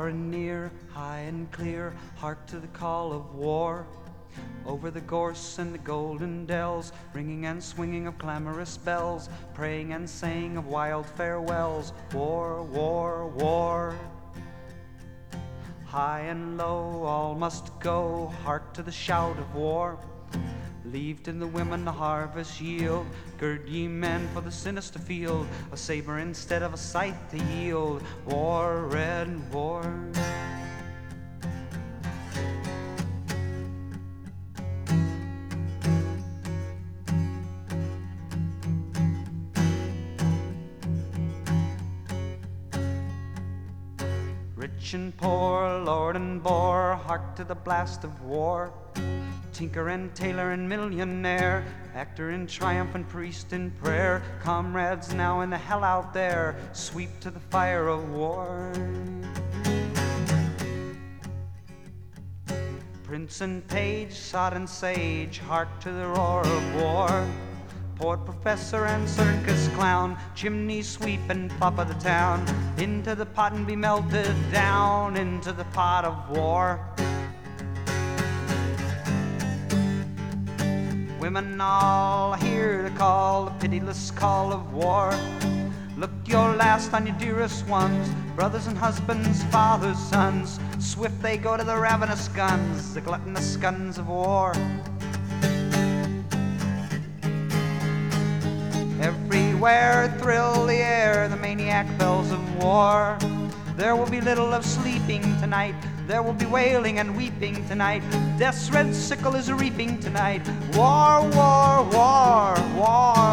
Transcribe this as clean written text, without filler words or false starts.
and near, high and clear, hark to the call of war. Over the gorse and the golden dells, ringing and swinging of clamorous bells, praying and saying of wild farewells. War, war, war. High and low all must go, hark to the shout of war. Leave to the women the harvest yield, gird ye men for the sinister field, a saber instead of a scythe to yield. War, red war. Rich and poor, lord and boor, hark to the blast of war. Tinker and tailor and millionaire, actor in triumph and priest in prayer, comrades now in the hell out there, sweep to the fire of war. Prince and page, sod and sage, hark to the roar of war. Poet, professor, and circus clown, chimney sweep and pop of the town, into the pot and be melted down, into the pot of war. Women all hear the call, the pitiless call of war. Look your last on your dearest ones, brothers and husbands, fathers, sons. Swift they go to the ravenous guns, the gluttonous guns of war. Everywhere thrill the air, the maniac bells of war. There will be little of sleeping tonight, there will be wailing and weeping tonight. Death's red sickle is reaping tonight. War, war, war, war.